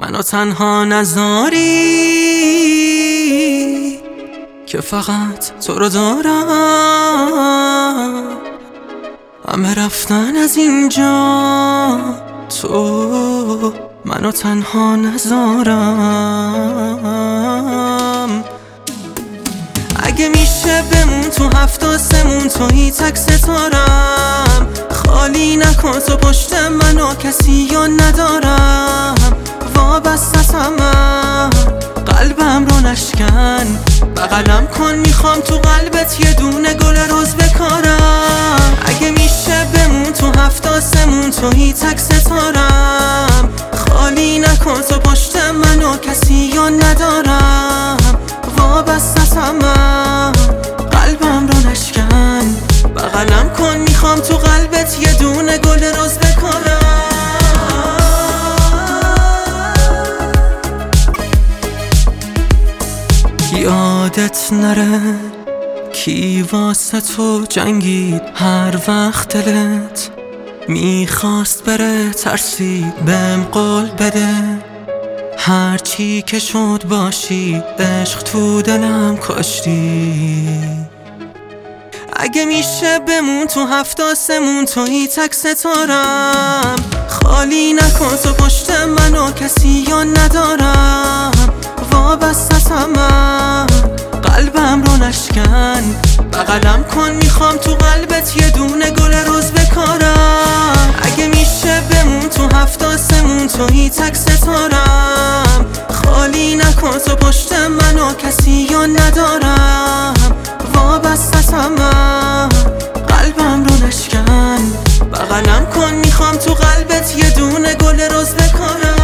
منو تنها نذاری که فقط تو رو دارم. همه رفتن از اینجا، تو منو تنها نذارم. اگه میشه بمون تو هفت آسمون، تویی تک ستارم. خالی نکن تو پشت منو، کسی یا ندارم. وابسته‌ام، قلبم رو نشکن. بغلم کن میخوام تو قلبت یه دونه گل رز بکارم. اگه میشه بمون تو هفت آسمون، تویی تک ستارم. خالی نکن تو پشت منو، کسی یا ندارم. وابسته‌ام، قلبم رو نشکن. بغلم کن میخوام تو قلبت یه دونه گل رز بکارم. یادت نره کی واسه تو جنگید، هر وقت دلت میخواست بره ترسید بهم قول بده. هر چی که شد باشی، عشق تو دلم کاشتی. اگه میشه بمون تو هفت آسمون، تویی تک ستارم. خالی نکن تو پشت منو، کسی یا ندارم. وابسته‌ام، قلبم رو نشکن. بغلم کن میخوام تو قلبت یه دونه گل رز بکارم. اگه میشه بمون تو هفت آسمون، تویی تک ستارم. خالی نکن تو پشت منو، کسی یا ندارم. وابسته‌ام، قلبم رو نشکن. بغلم کن میخوام تو قلبت یه دونه گل رز بکارم.